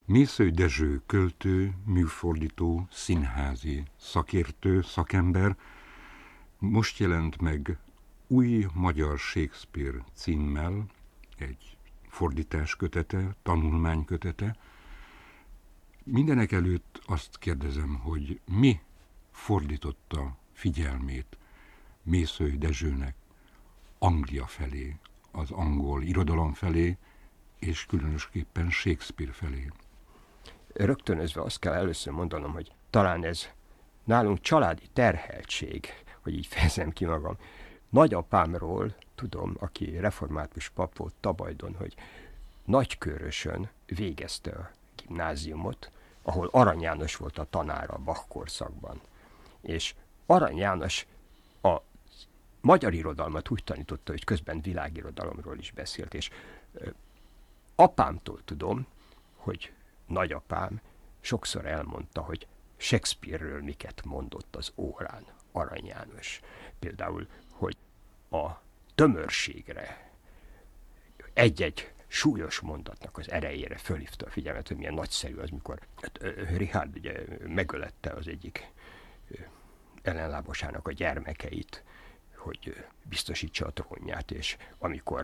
Mészöly Dezső költő, műfordító, színházi, szakértő, szakember most jelent meg Új magyar Shakespeare címmel, egy fordítás kötete, tanulmány kötete. Mindenek előtt azt kérdezem, hogy mi fordította figyelmét Mészöly Dezsőnek Anglia felé, az angol irodalom felé, és különösképpen Shakespeare felé. Rögtönözve azt kell először mondanom, hogy talán ez nálunk családi terheltség, hogy így fejezem ki magam. Nagyapámról tudom, aki református pap volt Tabajdon, hogy Nagykörösön végezte a gimnáziumot, ahol Arany János volt a tanára a Bach korszakban. És Arany János a magyar irodalmat úgy tanította, hogy közben világirodalomról is beszélt, és apámtól tudom, hogy nagyapám sokszor elmondta, hogy Shakespeare-ről miket mondott az órán Arany János. Például, hogy a tömörségre egy-egy súlyos mondatnak az erejére fölhívta a figyelmet, hogy milyen nagyszerű az, mikor Richard ugye megölette az egyik ellenlábasának a gyermekeit, hogy biztosítsa a trónját, és amikor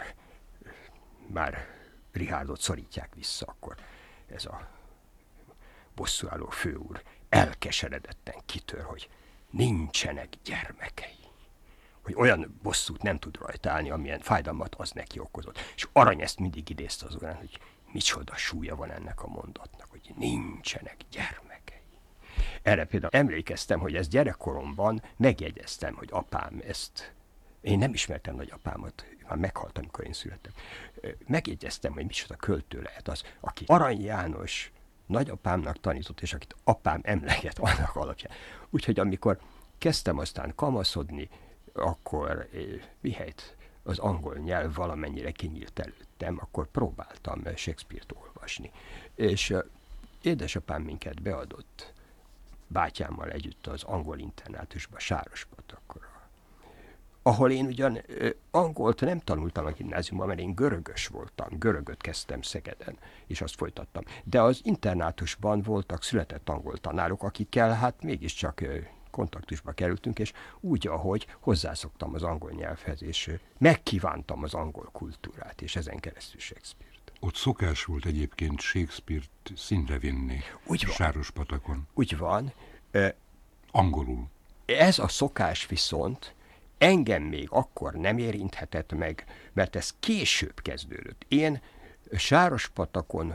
már Richardot szorítják vissza, akkor ez a bosszúálló főúr elkeseredetten kitör, hogy nincsenek gyermekei. Hogy olyan bosszút nem tud rajta állni, amilyen fájdalmat az neki okozott. És Arany ezt mindig idézte az órán, hogy micsoda súlya van ennek a mondatnak, hogy nincsenek gyermekei. Erre például emlékeztem, hogy ezt gyerekkoromban megjegyeztem, hogy apám ezt... Én nem ismertem nagyapámat, már meghalt, amikor én születtem. Megjegyeztem, hogy micsoda költő lehet az, aki Arany János nagyapámnak tanított, és akit apám emleget annak alapján. Úgyhogy amikor kezdtem aztán kamaszodni, akkor mihelyt az angol nyelv valamennyire kinyílt előttem, akkor próbáltam Shakespeare-t olvasni. És édesapám minket beadott bátyámmal együtt az angol internátusba, Sárospatakra, ahol én ugyan angolt nem tanultam a gimnáziumban, mert én görögös voltam, görögöt kezdtem Szegeden, és azt folytattam. De az internátusban voltak született angol tanárok, akikkel hát mégiscsak kontaktusba kerültünk, és úgy, ahogy hozzászoktam az angol nyelvhez, és megkívántam az angol kultúrát, és ezen keresztül Shakespeare-t. Ott szokás volt egyébként Shakespeare-t színre vinni Sárospatakon. Úgy van. Angolul. Ez a szokás viszont engem még akkor nem érinthetett meg, mert ez később kezdődött. Én Sárospatakon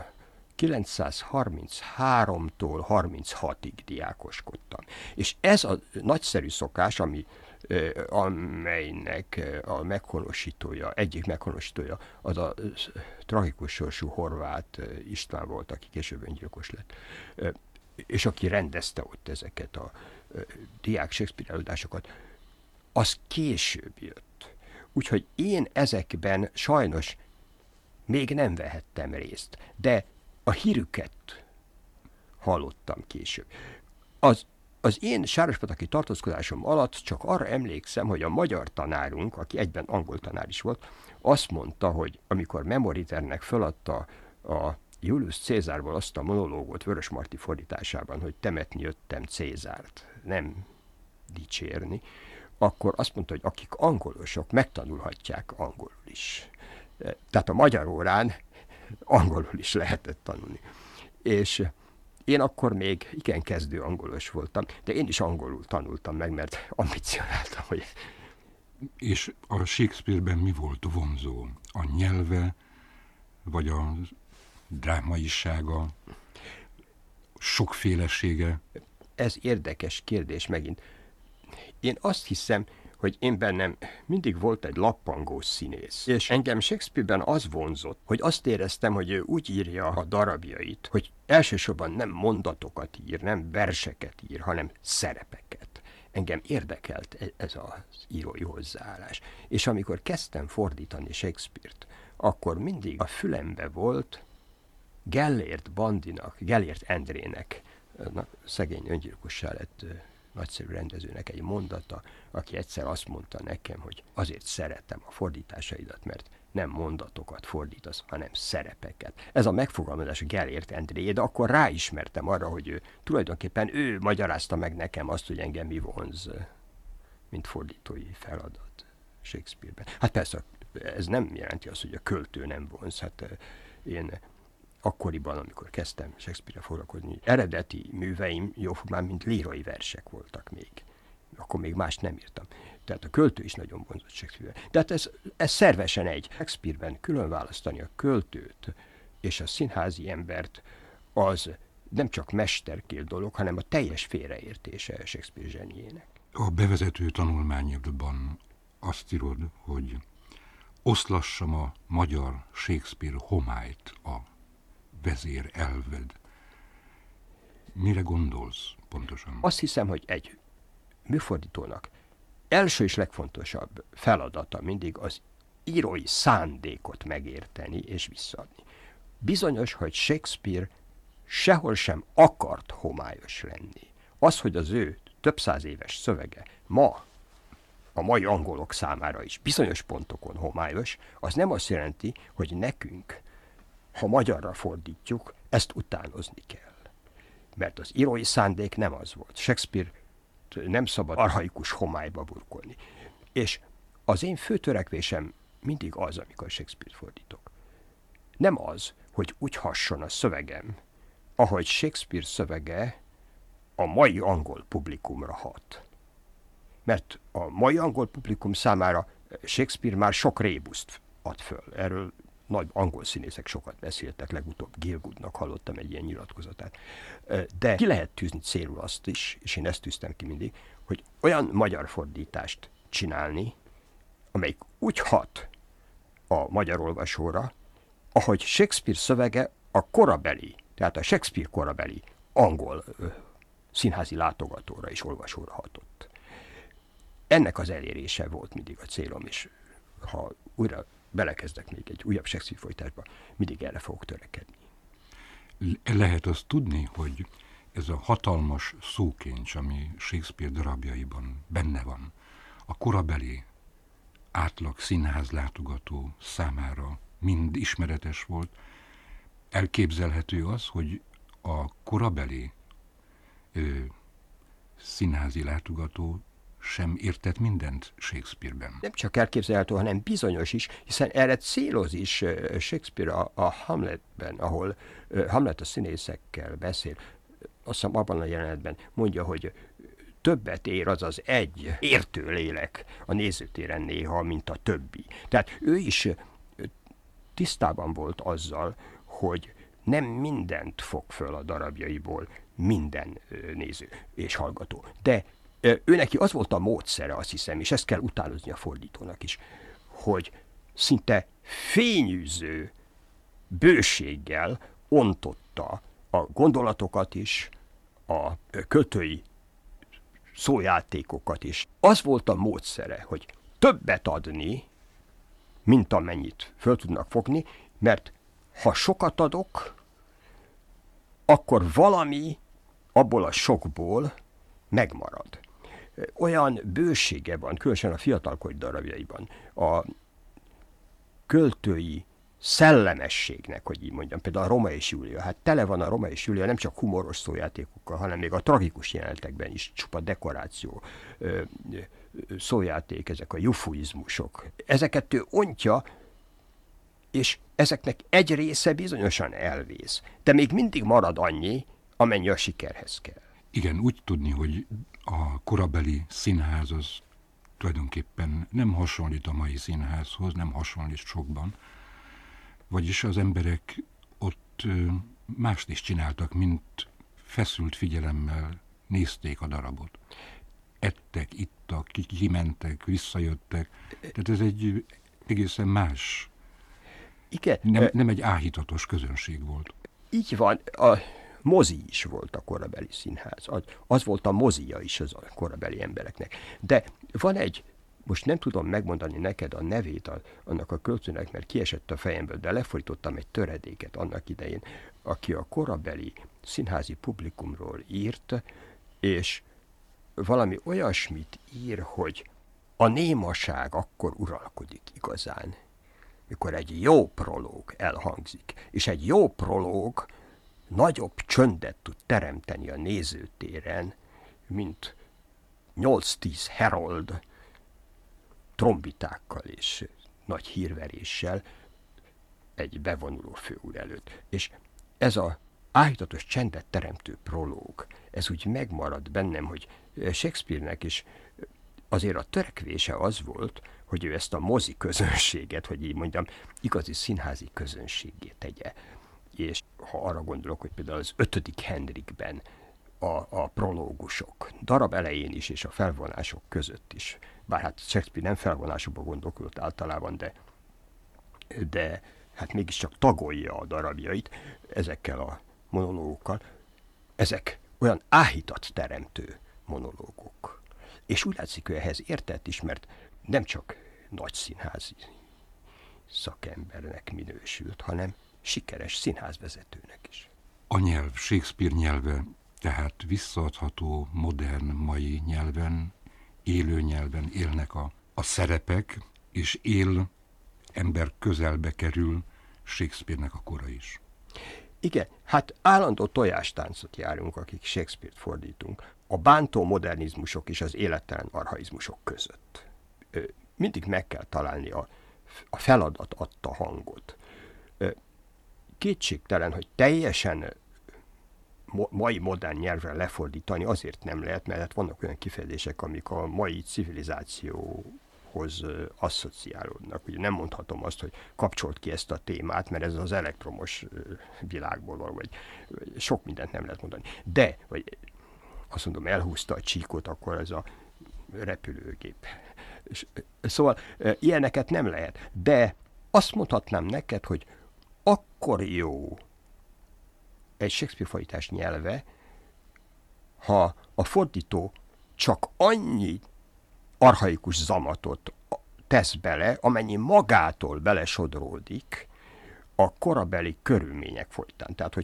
933-tól 36-ig diákoskodtam. És ez a nagyszerű szokás, amelynek a meghonosítója, egyik meghonosítója az a tragikus sorsú Horváth István volt, aki később öngyilkos lett, és aki rendezte ott ezeket a diák Shakespeare előadásokat, az később jött. Úgyhogy én ezekben sajnos még nem vehettem részt, de a hírüket hallottam később. Az én sárospataki tartózkodásom alatt csak arra emlékszem, hogy a magyar tanárunk, aki egyben angol tanár is volt, azt mondta, hogy amikor Memoriternek feladta a Julius Cézárból azt a monológot Vörösmarty fordításában, hogy temetni jöttem Cézárt, nem dicsérni, akkor azt mondta, hogy akik angolosok, megtanulhatják angolul is. Tehát a magyar órán angolul is lehetett tanulni. És én akkor még igen kezdő angolos voltam, de én is angolul tanultam meg, mert ambicionáltam, hogy... És a Shakespeare-ben mi volt vonzó? A nyelve, vagy a drámaisága, sokfélesége? Ez érdekes kérdés megint. Én azt hiszem, hogy én bennem mindig volt egy lappangó színész. És engem Shakespeare-ben az vonzott, hogy azt éreztem, hogy ő úgy írja a darabjait, hogy elsősorban nem mondatokat ír, nem verseket ír, hanem szerepeket. Engem érdekelt ez az írói hozzáállás. És amikor kezdtem fordítani Shakespeare-t, akkor mindig a fülembe volt Gellért Bandinak, Gellért Endrének, szegény öngyilkossá lett nagyszerű rendezőnek egy mondata, aki egyszer azt mondta nekem, hogy azért szeretem a fordításaidat, mert nem mondatokat fordítasz, hanem szerepeket. Ez a megfogalmazás Gellért Endré, de akkor ráismertem arra, hogy tulajdonképpen ő magyarázta meg nekem azt, hogy engem mi vonz, mint fordítói feladat Shakespeare-ben. Hát persze, ez nem jelenti azt, hogy a költő nem vonz. Hát én akkoriban, amikor kezdtem Shakespeare-re foglalkozni, eredeti műveim jóformán, mint lírai versek voltak még. Akkor még mást nem írtam. Tehát a költő is nagyon vonzott Shakespeare-ben. Tehát ez szervesen egy. Shakespeare-ben külön választani a költőt és a színházi embert, az nem csak mesterkélt dolog, hanem a teljes félreértése Shakespeare zseniének. A bevezető tanulmányodban azt írod, hogy oszlassam a magyar Shakespeare homályt, a vezér elved. Mire gondolsz pontosan? Azt hiszem, hogy egy műfordítónak első és legfontosabb feladata mindig az írói szándékot megérteni és visszaadni. Bizonyos, hogy Shakespeare sehol sem akart homályos lenni. Az, hogy az ő több száz éves szövege ma a mai angolok számára is bizonyos pontokon homályos, az nem azt jelenti, hogy nekünk, ha magyarra fordítjuk, ezt utánozni kell. Mert az írói szándék nem az volt. Shakespeare nem szabad archaikus homályba burkolni. És az én fő törekvésem mindig az, amikor Shakespeare-t fordítok. Nem az, hogy úgy hasson a szövegem, ahogy Shakespeare szövege a mai angol publikumra hat. Mert a mai angol publikum számára Shakespeare már sok rébuszt ad föl. Erről nagy angol színészek sokat beszéltek, legutóbb Gielgudnak hallottam egy ilyen nyilatkozatát. De ki lehet tűzni célul azt is, és én ezt tűztem ki mindig, hogy olyan magyar fordítást csinálni, amelyik úgy hat a magyar olvasóra, ahogy Shakespeare szövege a korabeli, tehát a Shakespeare korabeli angol színházi látogatóra és olvasóra hatott. Ennek az elérése volt mindig a célom, és ha újra belekezdek még egy újabb Shakespeare folytásba, mindig erre fogok törekedni. Lehet azt tudni, hogy ez a hatalmas szókincs, ami Shakespeare darabjaiban benne van, a korabeli átlag színházlátogató számára mind ismeretes volt. Elképzelhető az, hogy a korabeli színházi látogató sem értett mindent Shakespeare-ben. Nem csak elképzelhető, hanem bizonyos is, hiszen erre céloz is Shakespeare a Hamletben, ahol Hamlet a színészekkel beszél. Azt hiszem abban a jelenetben mondja, hogy többet ér az az egy értő lélek a nézőtéren néha, mint a többi. Tehát ő is tisztában volt azzal, hogy nem mindent fog föl a darabjaiból minden néző és hallgató. De ő neki az volt a módszere, azt hiszem, és ezt kell utánozni a fordítónak is, hogy szinte fényűző bőséggel ontotta a gondolatokat is, a költői szójátékokat is. Az volt a módszere, hogy többet adni, mint amennyit föl tudnak fogni, mert ha sokat adok, akkor valami abból a sokból megmarad. Olyan bősége van, különösen a fiatalkori darabjaiban, a költői szellemességnek, hogy így mondjam, például a Róma és Júlia. Hát tele van a Róma és Júlia nem csak humoros szójátékokkal, hanem még a tragikus jelenetekben is csupa dekoráció, szójáték, ezek a jufuizmusok. Ezeket ő ontja, és ezeknek egy része bizonyosan elvész. De még mindig marad annyi, amennyi a sikerhez kell. Igen, úgy tudni, hogy a korabeli színház az tulajdonképpen nem hasonlít a mai színházhoz, nem hasonlít sokban, vagyis az emberek ott mást is csináltak, mint feszült figyelemmel nézték a darabot. Ettek, ittak, kimentek, visszajöttek, tehát ez egy egészen más, igen, nem egy áhítatos közönség volt. Így van, a mozi is volt a korabeli színház, az volt a mozija is az a korabeli embereknek. De van egy, most nem tudom megmondani neked a nevét annak a költőnek, mert kiesett a fejemből, de lefordítottam egy töredéket annak idején, aki a korabeli színházi publikumról írt, és valami olyasmit ír, hogy a némaság akkor uralkodik igazán. mikor egy jó prológ elhangzik, és egy jó prológ nagyobb csöndet tud teremteni a nézőtéren, mint 8-10 herold trombitákkal és nagy hírveréssel egy bevonuló főúr előtt. És ez a áhítatos csendet teremtő prológ, ez úgy megmarad bennem, hogy Shakespeare-nek is azért a törekvése az volt, hogy ő ezt a mozi közönséget, hogy így mondjam, igazi színházi közönségé tegye. És ha arra gondolok, hogy például az 5. Henrikben a prológusok darab elején is, és a felvonások között is, bár hát Shakespeare nem felvonásokba gondolkodott általában, de hát mégiscsak tagolja a darabjait ezekkel a monológokkal. Ezek olyan áhítat teremtő monológok. És úgy látszik, hogy ehhez értett is, mert nem csak nagy színházi szakembernek minősült, hanem sikeres színházvezetőnek is. A nyelv, Shakespeare nyelve, tehát visszaadható, modern, mai nyelven, élő nyelven élnek a szerepek, és ember közelbe kerül Shakespeare-nek a kora is. Igen, hát állandó tojástáncot járunk, akik Shakespeare-t fordítunk, a bántó modernizmusok és az élettelen archaizmusok között. Mindig meg kell találni a feladat adta hangot. Kétségtelen, hogy teljesen mai modern nyelvre lefordítani azért nem lehet, mert vannak olyan kifejezések, amik a mai civilizációhoz asszociálódnak. Ugye nem mondhatom azt, hogy kapcsolt ki ezt a témát, mert ez az elektromos világból való, vagy sok mindent nem lehet mondani. De, vagy azt mondom, elhúzta a csíkot, akkor ez a repülőgép. Szóval ilyeneket nem lehet. De azt mondhatnám neked, hogy akkor jó egy Shakespeare fordítás nyelve, ha a fordító csak annyi archaikus zamatot tesz bele, amennyi magától belesodródik a korabeli körülmények folytán. Tehát,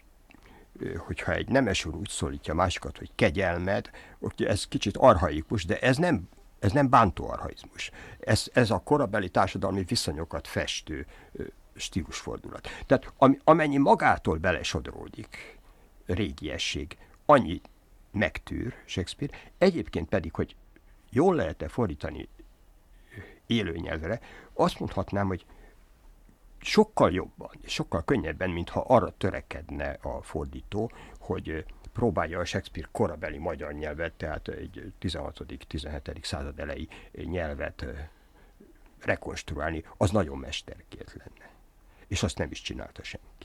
hogyha egy nemes úr úgy szólítja másikat, hogy kegyelmed, ez kicsit archaikus, de ez nem bántó archaizmus. Ez a korabeli társadalmi viszonyokat festő stílusfordulat. Tehát amennyi magától belesodródik régiesség, annyi megtűr Shakespeare, egyébként pedig, hogy jól lehet-e fordítani élő nyelvre, azt mondhatnám, hogy sokkal jobban, sokkal könnyebben, mintha arra törekedne a fordító, hogy próbálja a Shakespeare korabeli magyar nyelvet, tehát egy 16.-17. század elejé nyelvet rekonstruálni, az nagyon mesterkélt lenne. És azt nem is csinálta senki.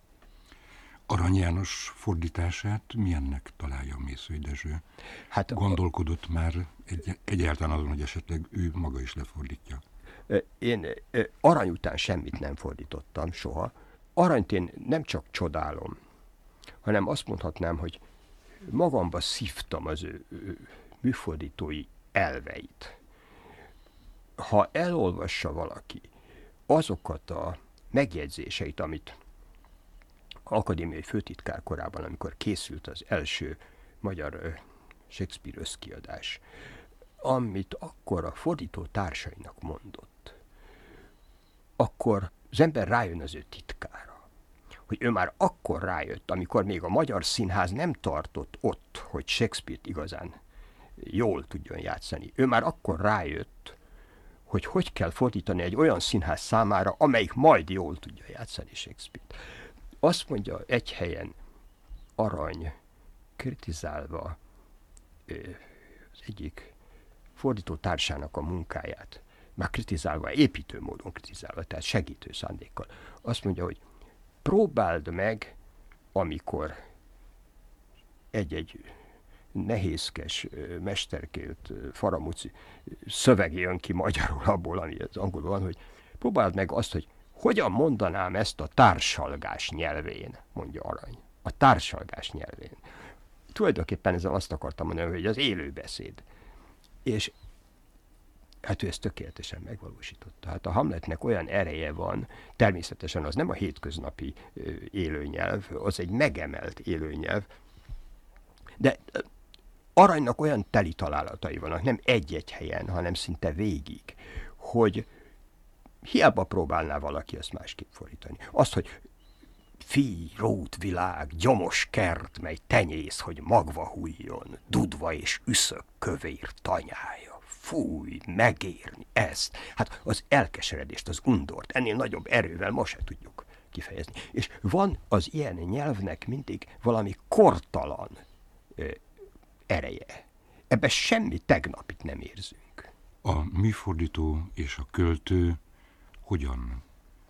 Arany János fordítását milyennek találja Mészői Dezső? Hát gondolkodott már egyáltalán azon, hogy esetleg ő maga is lefordítja? Én Arany után semmit nem fordítottam soha. Aranyt én nem csak csodálom, hanem azt mondhatnám, hogy magamba szívtam az ő műfordítói elveit. Ha elolvassa valaki azokat a megjegyzéseit, amit akadémiai főtitkár korában, amikor készült az első magyar Shakespeare összkiadás, amit akkor a fordító társainak mondott, akkor az ember rájön az ő titkára. Hogy ő már akkor rájött, amikor még a magyar színház nem tartott ott, hogy Shakespeare-t igazán jól tudjon játszani. Ő már akkor rájött, hogy kell fordítani egy olyan színház számára, amelyik majd jól tudja játszani Shakespeare-t. Azt mondja egy helyen Arany, kritizálva az egyik fordító társának a munkáját, már kritizálva, építő módon kritizálva, tehát segítő szándékkal. Azt mondja, hogy próbáld meg, amikor egy nehézkes, mesterkélt, faramúci szöveg jön ki magyarul abból, ami az angolul van, hogy próbáld meg azt, hogy hogyan mondanám ezt a társalgás nyelvén, mondja Arany. A társalgás nyelvén. Tulajdonképpen ezzel azt akartam mondani, hogy az élőbeszéd. És hát ő ezt tökéletesen megvalósította. Hát a Hamletnek olyan ereje van, természetesen az nem a hétköznapi élőnyelv, az egy megemelt élőnyelv, de Aranynak olyan teli találatai vannak, nem egy-egy helyen, hanem szinte végig, hogy hiába próbálná valaki ezt másképp fordítani. Azt, hogy fi, rót világ, gyomos kert, mely tenyész, hogy magva hújjon, dudva és üszök kövér tanyája. Fúj, megérni ezt. Hát az elkeseredést, az undort ennél nagyobb erővel ma se tudjuk kifejezni. És van az ilyen nyelvnek mindig valami kortalan ereje. Ebben semmi tegnapit nem érzünk. A műfordító és a költő hogyan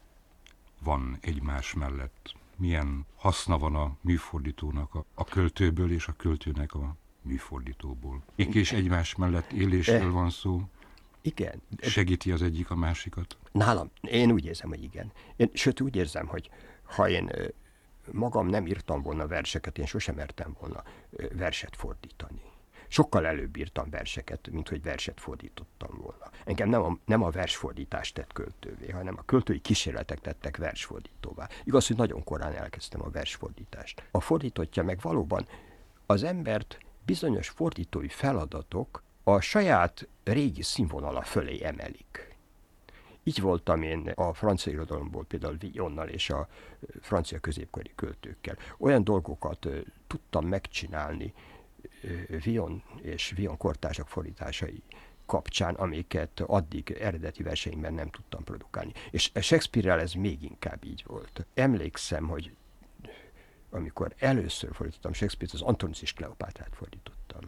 van egymás mellett? Milyen haszna van a műfordítónak a költőből és a költőnek a műfordítóból? És egymás mellett élésről van szó? Igen. Segíti az egyik a másikat? Nálam, én úgy érzem, hogy igen. Sőt, úgy érzem, hogy ha én magam nem írtam volna verseket, én sosem mertem volna verset fordítani. Sokkal előbb írtam verseket, mint hogy verset fordítottam volna. Engem nem a versfordítást tett költővé, hanem a költői kísérletek tettek versfordítóvá. Igaz, hogy nagyon korán elkezdtem a versfordítást. A fordítottja meg valóban az embert bizonyos fordítói feladatok a saját régi színvonala fölé emelik. Így voltam én a francia irodalomból, például Villonnal és a francia középkori költőkkel. Olyan dolgokat tudtam megcsinálni Villon és Villon kortársak fordításai kapcsán, amiket addig eredeti verseimben nem tudtam produkálni. És Shakespeare-rel ez még inkább így volt. Emlékszem, hogy amikor először fordítottam Shakespeare-t, az Antonius és Kleopátrát fordítottam.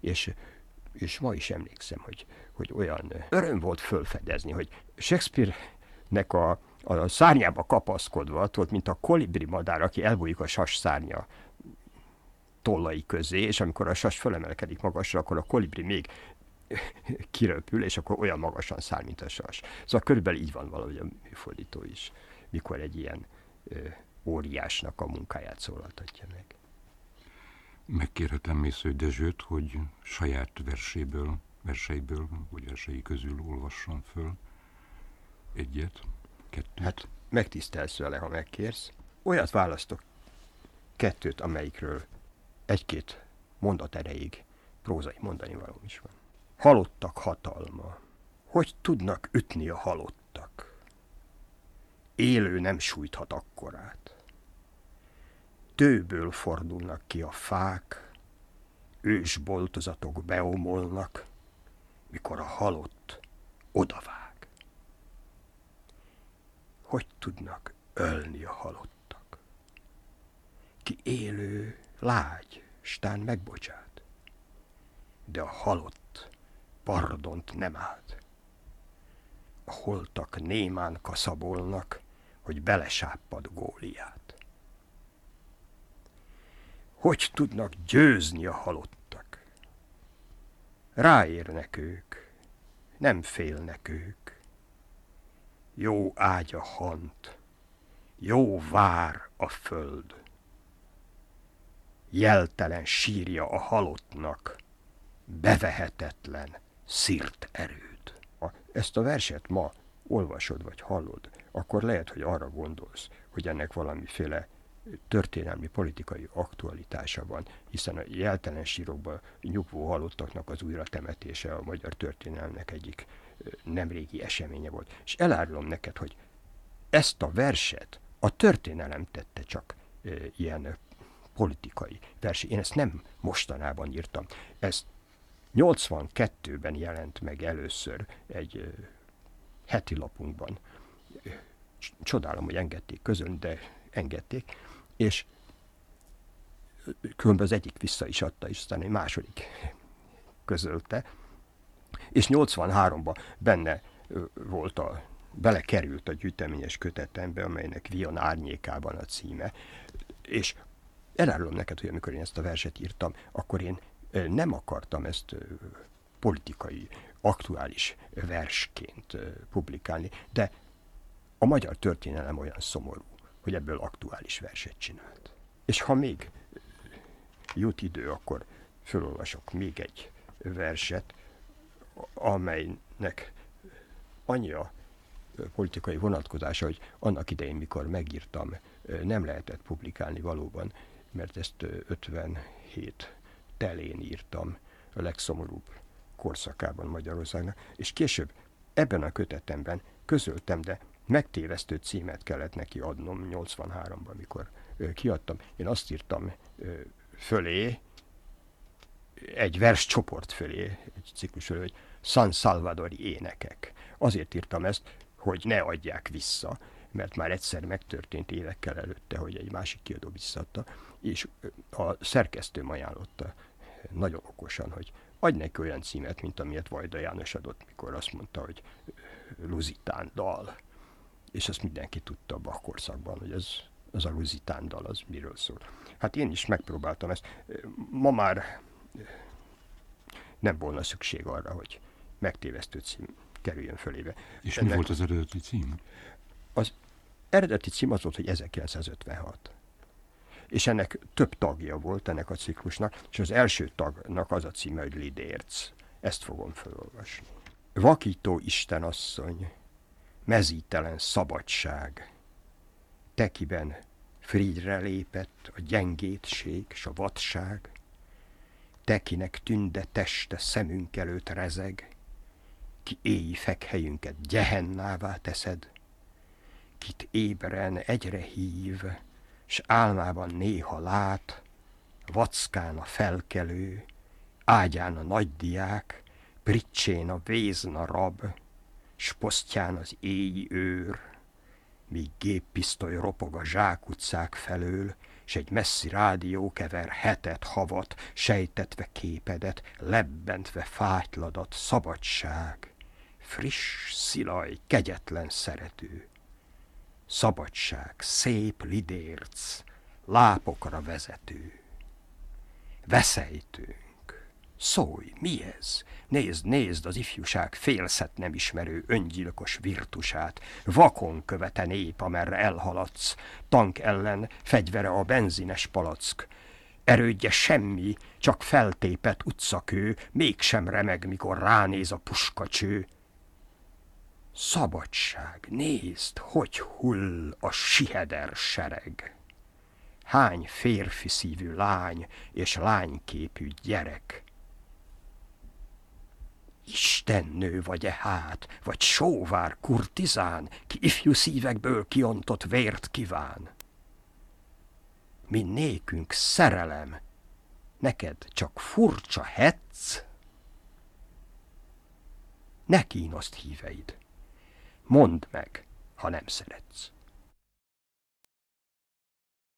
És ma is emlékszem, hogy olyan öröm volt fölfedezni, hogy Shakespeare-nek a szárnyába kapaszkodva volt, mint a kolibri madár, aki elbújik a sas szárnya tollai közé, és amikor a sas fölemelkedik magasra, akkor a kolibri még kiröpül, és akkor olyan magasan száll, mint a sas. Szóval körülbelül így van valahogy a műfordító is, mikor egy ilyen óriásnak a munkáját szólaltatja meg. Megkérhetem Mészöly Dezsőt, hogy saját verseiből, vagy versei közül olvasson föl egyet, kettőt. Hát megtisztelsz vele, ha megkérsz. Olyat választok, kettőt, amelyikről egy-két mondat erejéig prózai mondani valóm is van. Halottak hatalma. Hogy tudnak ütni a halottak? Élő nem sújthat akkorát. Tőből fordulnak ki a fák, ősboltozatok beomolnak, mikor a halott odavág. Hogy tudnak ölni a halottak? Ki élő, lágy, stán megbocsát, de a halott pardont nem áld. A holtak némán kaszabolnak, hogy belesáppad Góliát. Hogy tudnak győzni a halottak? Ráérnek ők, nem félnek ők. Jó ágy a hant, jó vár a föld. Jeltelen sírja a halottnak, bevehetetlen szírt erőd. Ha ezt a verset ma olvasod vagy hallod, akkor lehet, hogy arra gondolsz, hogy ennek valamiféle történelmi, politikai aktualitása van, hiszen a jeltelen sírokban nyugvó halottaknak az újratemetése a magyar történelmnek egyik nemrégi eseménye volt. És elárulom neked, hogy ezt a verset a történelem tette csak ilyen politikai verset. Én ezt nem mostanában írtam. Ez 82-ben jelent meg először egy heti lapunkban. Csodálom, hogy engedték közön, de engedték, és különben az egyik vissza is adta, és aztán egy második közölte, és 83-ban benne volt belekerült a gyűjteményes kötetembe, amelynek Villon árnyékában a címe, és elárulom neked, hogy amikor én ezt a verset írtam, akkor én nem akartam ezt politikai, aktuális versként publikálni, de a magyar történelem olyan szomorú, hogy ebből aktuális verset csinált. És ha még jut idő, akkor felolvasok még egy verset, amelynek annyi a politikai vonatkozása, hogy annak idején, mikor megírtam, nem lehetett publikálni valóban, mert ezt 57 telén írtam, a legszomorúbb korszakában Magyarországnak, és később ebben a kötetemben közöltem, de megtévesztő címet kellett neki adnom 83-ban, amikor kiadtam. Én azt írtam fölé, egy verscsoport fölé, egy ciklus fölé, hogy San Salvadori énekek. Azért írtam ezt, hogy ne adják vissza, mert már egyszer megtörtént évekkel előtte, hogy egy másik kiadó visszaadta, és a szerkesztőm ajánlotta nagyon okosan, hogy adj neki olyan címet, mint amilyet Vajda János adott, mikor azt mondta, hogy Luzitán dal. És ezt mindenki tudta abban a korszakban, hogy ez a Luzitán dal, az miről szól. Hát én is megpróbáltam ezt. Ma már nem volna szükség arra, hogy megtévesztő cím kerüljön fölébe. És mi volt az eredeti cím? Az eredeti cím az volt, hogy 1956. És ennek több tagja volt ennek a ciklusnak, és az első tagnak az a címe, hogy Lidérc. Ezt fogom felolvasni. Vakító istenasszony, mezítelen szabadság, tekiben frigyre lépett a gyengétség s a vadság, tekinek tünde teste szemünk előtt rezeg, ki éji fekhelyünket gyehennává teszed, kit ébren egyre hív, s álmában néha lát, vackán a felkelő, ágyán a nagydiák, pricsén a vézna rab, s posztján az éji őr, míg géppisztoly ropog a zsákutcák felől, s egy messzi rádió kever hetet, havat, sejtetve képedet, lebbentve fátyladat, szabadság, friss, szilaj, kegyetlen szerető. Szabadság, szép lidérc, lápokra vezető. Veszejtőnk, szólj, mi ez? Nézd, nézd az ifjúság félszet nem ismerő öngyilkos virtusát, vakon követe nép, amerre elhaladsz, tank ellen fegyvere a benzines palack. Erődje semmi, csak feltépett utcakő, mégsem remeg, mikor ránéz a puskacső. Szabadság, nézd, hogy hull a siheder sereg. Hány férfi szívű lány és lányképű gyerek. Istennő vagy-e hát, vagy sóvár kurtizán, ki ifjú szívekből kiontott vért kíván? Mi nékünk szerelem, neked csak furcsa hetsz? Ne kínoszd híveid, mondd meg, ha nem szeretsz.